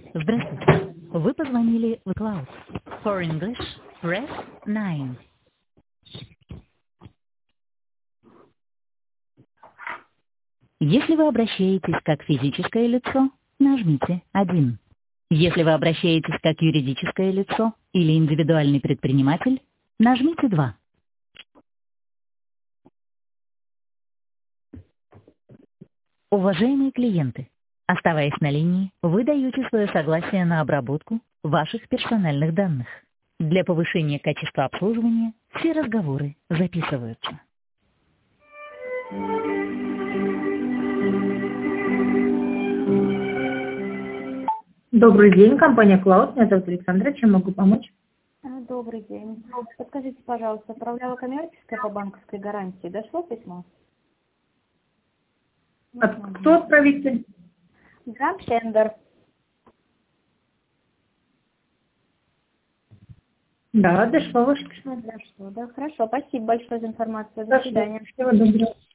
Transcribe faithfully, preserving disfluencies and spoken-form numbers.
Здравствуйте. Вы позвонили в Cloud. For English, press nine. Если вы обращаетесь как физическое лицо, нажмите один. Если вы обращаетесь как юридическое лицо или индивидуальный предприниматель, нажмите два. Уважаемые клиенты, оставаясь на линии, вы даете свое согласие на обработку ваших персональных данных. Для повышения качества обслуживания все разговоры записываются. Добрый день, компания Cloud. Меня зовут Александра. Чем могу помочь? Добрый день. Подскажите, пожалуйста, отправляла коммерческое по банковской гарантии. Дошло письмо? От, кто отправитель? Гранд Тендер. Да, дошло ваше письмо. Дошло, да, хорошо. Спасибо большое за информацию. До Дошло. свидания. Всего доброго.